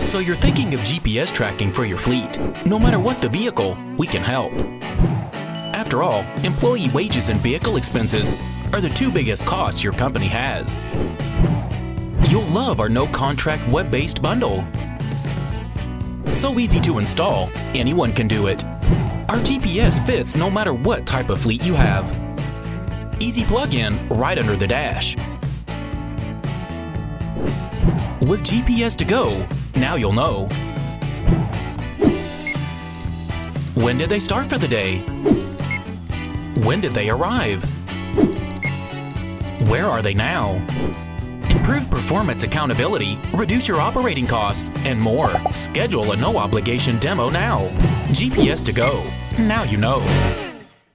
So you're thinking of GPS tracking for your fleet. No matter what the vehicle, we can help. After all, employee wages and vehicle expenses are the two biggest costs your company has. You'll love our no-contract web-based bundle. So easy to install, anyone can do it. Our GPS fits no matter what type of fleet you have. Easy plug-in right under the dash. With GPS to go, now you'll know. When did they start for the day? When did they arrive? Where are they now? Improve performance accountability, reduce your operating costs, and more. Schedule a no-obligation demo now. GPS to go. Now you know.